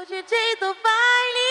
DJ do baile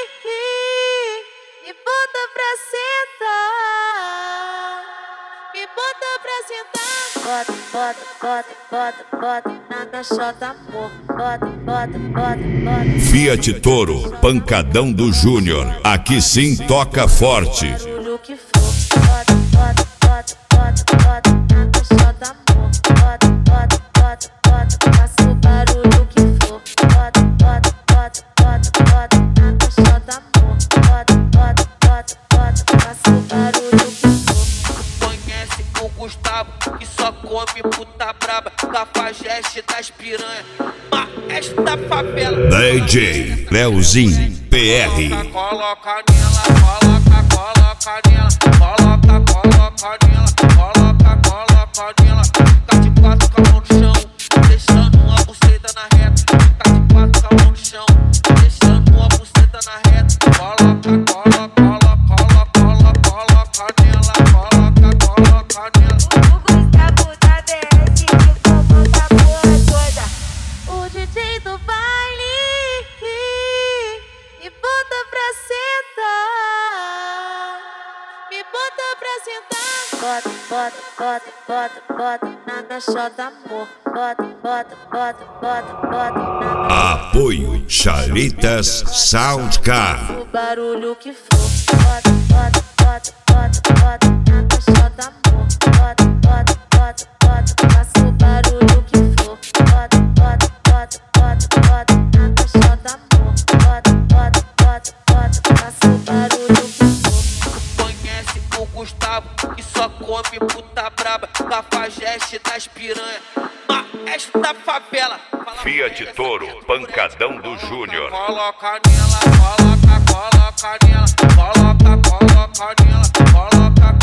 me bota pra sentar, me bota pra sentar. Bota, bota, bota, bota, bota na caixota, amor. Bota, bota, bota, bota. Fiat Toro, pancadão do Júnior. Aqui sim toca forte. Barulho que for. Bota, bota, bota, bota, bota na caixota, amor. Bota, bota, bota, bota, faça o barulho que for. Bota, bota, bota, bota, bota na caixota, amor. Bota, bota, bota, bota, faça o barulho que for. Conhece o Gustavo, que só come puta braba, cafajeste das piranha, maestro da favela. DJ Leozinho PR. Coloca nela, coloca nela, coloca nela, coloca nela. Fica de quatro com a mão no chão, deixando uma buceta na reta. Fica de quatro com a mão no chão, deixando uma buceta na reta. Coloca nela, coloca nela. O Gustavo da BS que comanda a porra toda. O DJ do baile me bota pra sentar, me bota pra sentar. Bota, bota, bota, bota, bota na caixota, amor. Bota, bota, bota, bota, bota na Apoio Charitas Soundcar. o barulho que for. Bota, bota, bota, bota, bota na caixota, amor. Bota, bota, bota, bota, faça o barulho que for. Bota, bota, bota, bota, bota na caixota, amor. Bota, bota, bota, bota, faça o barulho que for. Conhece o Gustavo, que só come puta braba, cafajeste das piranha, maestro da favela. Fiat Toro, pancadão do Júnior. Coloca nela, coloca nela, coloca nela, coloca